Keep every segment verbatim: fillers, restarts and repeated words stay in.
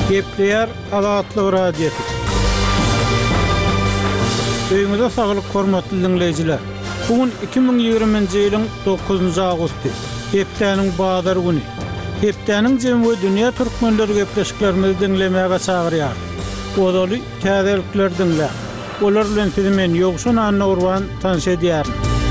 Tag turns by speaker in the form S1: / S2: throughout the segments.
S1: Gepleyer Azatlyk Radiosu. Öýüňizde saglyk hormatly dinleýijiler. Bugün iki bin ýygrimiňji ýylyň dokuzunçy agusty. Hepdeniň bazar güni. Hepdeniň jemgy dünýä türkmenleri gepleşiklerini dinlemäge çagyrýar. Odaly täzelikler dinlä. Olar bilen sizi men ýogşun Anna Urban tanış edýär.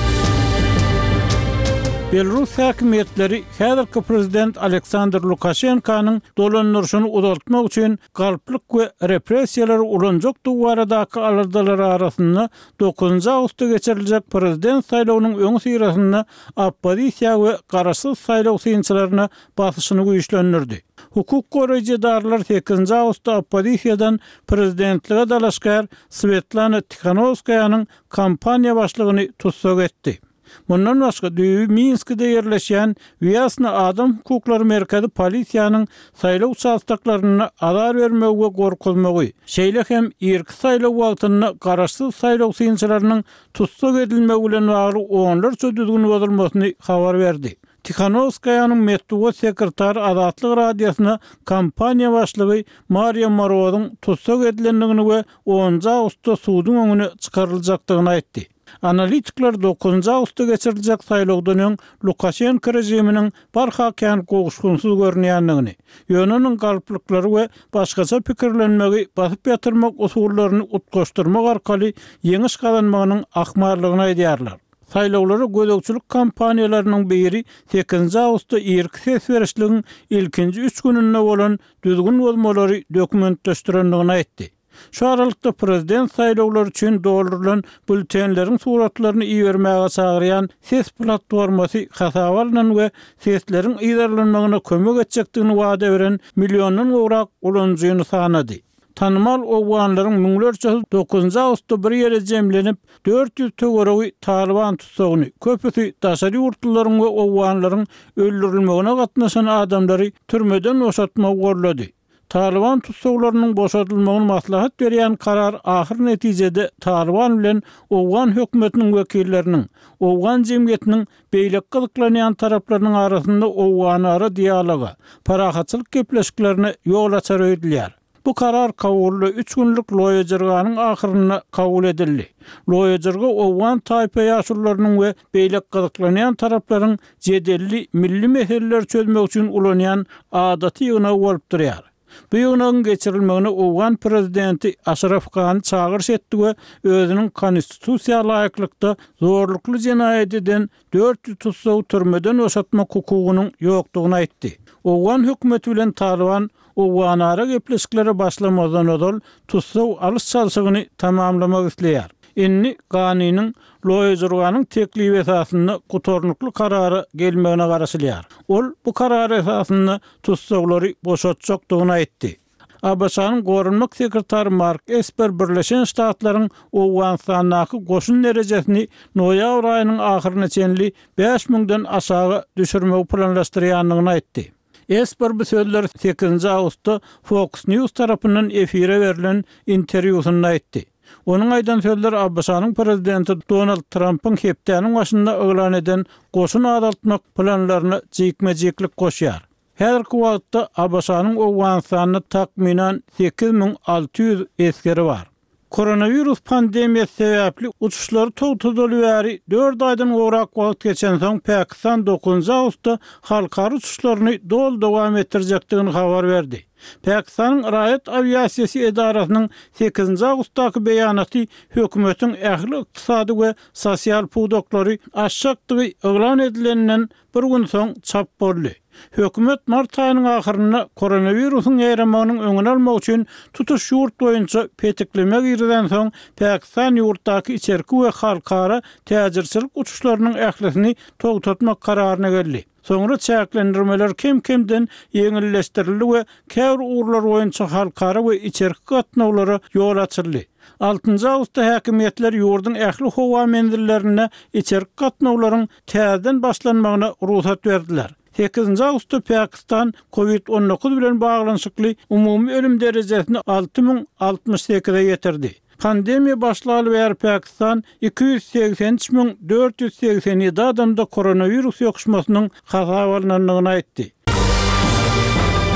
S1: Belarus häkimetleri häzirki prezident Aleksandr Lukashenkanyň dolanýaryşyny uzaltmak üçin galplyk we repressiýalary ulanjak duwaradaky alardalar arasynda dokuzunçy awgustda geçiriljek prezident saýlawynyň öň syrasynda oppozisiýa we garaşsyz saýlaw synçylaryna basyşyny güýçlendirdi. Hukuk goraýjydarlar sekizinçi awgustda oppozisiýadan prezidentlige dalaşgar Svetlana Tikhanovskaýanyň kampaniýa başlygyny tutsak etdi. Bundan başga Düýbi Minskde ýerleşýän Wyasna Adam Hukuklary Merkezi polisiýanyň saýlaw çastaklaryna azar bermegi we gorkuzmagy, şeýle hem erki saýlaw wagtyna garaşsyz saýlaw synçylarynyň tutsak edilmegi bilen bagly onlarça düzgün bozulmasyny habar berdi. Tikhanovskaýanyň medeniýet sekretary Azatlyk Radiosyna kampaniýa başlygy Maria Morozowyň tutsak edilendigini we onunçy awgustda suwdyň öňüne çykaryljakdygyny aýtdy. Analitikler dokuzunçy awgustda geçiriljek saýlawdan öň Lukashenko rejiminiň barhakan goguşgunsyz görnýändigini, ýönüniň galplyklary we başgaça pikirlenmegi basyp ýatyrmak usullaryny utgaşdyrmak arkaly ýeňiş kazanmagynyň akmarlygyny aýdýarlar. Saýlawlara gözegçilik kampaniýalarynyň biri sekizinçi awgustda erki ses berişligiň ilkinji üç gününe bolan düzgün bolmalary dokumentleşdirendigini aýtdy. Şu aralykda prezident saýlawlary üçin doldurulan bültenleriň suratlaryny iýermäge çagyrýan ses platformasy hasabalynan we sesleriň iýerlenmegine kömek etjekdigini wada beren milliondan gowrak ulanjyny sanady. Tanmal owganlaryň müňlerçe dokuzunçy awgustda bir ýere jemlenip dört ýüz töweregi Taliban tutsagyny, köpüsi daşary ýurtlaryň we owganlaryň öldürilmegine gatnaşan adamlary türmeden boşatmagy gorlady. Taliban tutsaglarynyň boşatylmagyny maslahat berýän karar ahir netijede Taliban bilen owgan hökümetiniň wekilleriniň, owgan jemgyýetiniň beýlek gylyklanýan taraplarynyň arasynda owgan ara dialoga, parahatçylyk gepleşiklerine ýol açar öýdülýär. Bu karar kabully üç günlük loýajyrganyň ahyryna kabul edildi. Loýajyrga owgan taýpa ýaşurlarynyň we beýlek gylyklanýan taraplaryň jedelli milli meseleler çözmek üçin ulanýan adaty ýygyna bolup durýar. Bu ýygynyň geçirilmegine owgan prezidenti Ashraf Gany çagyryş etdi we özüniň konstitusiýa laýyklykda zorlukly jenaýat eden dört ýüz tutsaw türmeden boşatmak hukugynyň ýokdugyny aýtdy. Owgan hökümeti bilen Taliban owganara gepleşikleri başlamadan odal tutsaw alys çalşygyny tamamlamak isleýär. Inni Ganynyň loýajyrganyň teklif esasynda gutornukly karary gelmegine garaşylýar. Ol bu karar esasynda tutsaglary boşatjakdygyny aýtdy. A B S-nyň gorunmak sekretary Mark Esper Birleşen Ştatlaryň Owganistanyňky goşun derejesini noýabr aýynyň ahyryna çenli beş miňden aşağı düşürmegi planlaşdyrýandygyny aýtdy. Esper bu sözler sekizinçi awgustda Fox News tarapyndan efire berilen interwýusynda aýtdy. Onun aýdan sözler A B S-nyň prezidenti Donald Trump'yň hepdeniň başynda öňlen eden goşun azaltmak planlaryny jekme-jeklik goşýar. Häzirki wagtda A B S-nyň Owganistanyna takminan sekiz miň alty ýüz eskeri bar. Koronavirus pandemiýasy sebäpli uçuşlary togtadyly bäri dört aýdan gowrak wagt geçen soň Pakistan dokuzunçy awgustda halkary uçuşlaryny dol dowam etdirjekdigini habar berdi. Pakistanyň Raýat Aviasiýasy Edarasynyň sekizinçi awgustdaky beýanaty hökümetiň ähli ykdysady we sosial pudoklary aşjakdygy eglan edilenden bir gün soň çap boldy. Hökümet mart aýynyň ahyryna koronawirusyň ýaýramagynyň öňüni almak üçin tutuş ýurt boýunça petiklemek ýerden soň Pakistan ýurtdaky içerki we halkara täzirçilik uçuşlarynyň ählisini togtatmak kararyna geldi. Soňra çäklendirmeler kem-kemden ýeňilleşdirildi we käwr urlar boýunça halkara we içerki gatnawlara ýol açyldy. altıncı awgustda häkimetler ýurdun ähli howa mendillerine içerki gatnawlaryň täzeden başlanmagyna ruhsat berdiler. sekizinçi awgustda Pakistan covid on dokuz bilen baglanyşykly umumy ölüm derejesini alty miň altymyş sekize ýetirdi. Pandemiya başlaly bäri Pakistan iki yüz seksen üç miň dört yüz seksen ýedi adamda koronavirus ýokuşmasynyň hasabalanynyny aýtdy.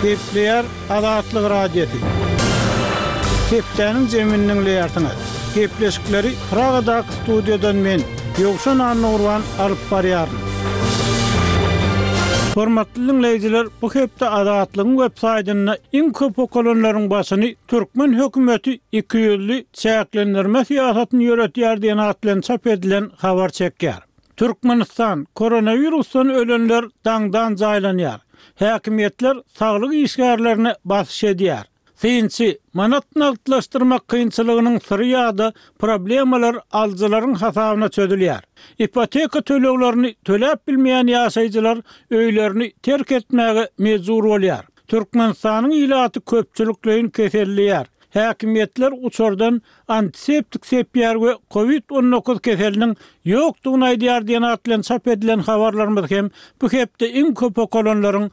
S1: Gepleyer Azatlyk Radiosu. Septäniň zeminiň leýartyna. Gepleşikleri Pragadak studiodan men Ýogşan Annurwan alyp barýaryn. Hormatly dinleýijiler, bu hepde Azatlygyň websaýtyna iň köp okulanlaryň başyny Türkmen hökümeti iki ýylly çäklendirme siýasatyny ýöretýär diýen atlan çap edilen habar çekýär. Türkmenistan koronavirusdan ölenler daňdan jaýlanýar. Häkimetler saglyk işgärlerine basyş edýär. Synçy manatny altlaşdyrmak kynçylygynyň syry ýa-da problemalar aljylaryň hasabyna çözülýär. Ipoteka töleglerini töläp bilmeýän ýaşaýjylar öýlerini terk etmäge mejbur bolýar. Türkmenistanyň ilaty köpçülikleýin keselliýär. Häkimetler uçurdan antiseptik sepýär we covid on dokuz keseliniň ýokdugyny aýdýar diýen atlan çap edilen habarlarymyz hem bu hepde iň köp okulanlaryň